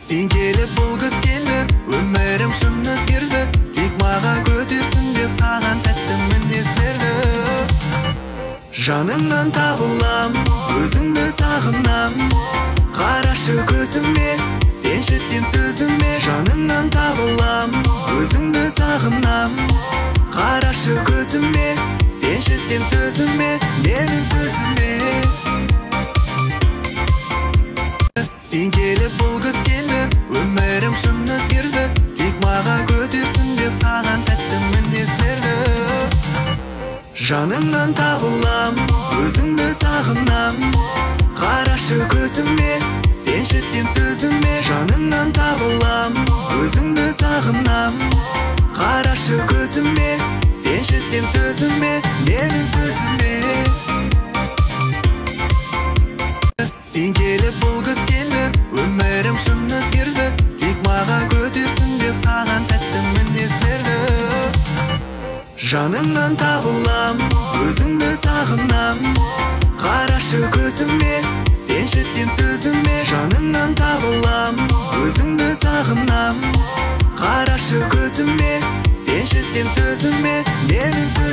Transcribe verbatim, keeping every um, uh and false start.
Сен келіп бұл қыз келді, өмірім шын өзгерді. Тек маға көтерсін деп саған тәтті мінез берді. Жаныңнан табылам, өзіңді сағынам. Қарашы көзіме, сенші сен сөзіме. Жаныңнан табылам, өзіңді сағынам. Қарашы көзіме, сенші сен сөзіме, менің сөзіме. Сен келіп бұл қыз келді, өмірім шын өзгерді. Тек маға көтерсін деп саған тәтті мінез берді. Жаныңнан табылам, өзіңді сағынам. Қарашы көзіме, сенші сен сөзіме. Жаныңнан табылам, өзіңді сағынам. Қарашы көзіме, сенші сен сөзіме, менің сөзіме. Сен келіп бұл қыз келді, өмірім шын өзгерді. Тек маға көтерсін деп саған тәтті мінез берді. Жаныңнан табылам, өзіңді сағынам. Қарашы көзіме, сенші сен сөзіме. Жаныңнан табылам, өзіңді сағынам. Қарашы көзіме, сенші сен сөзіме, менің сөзіме.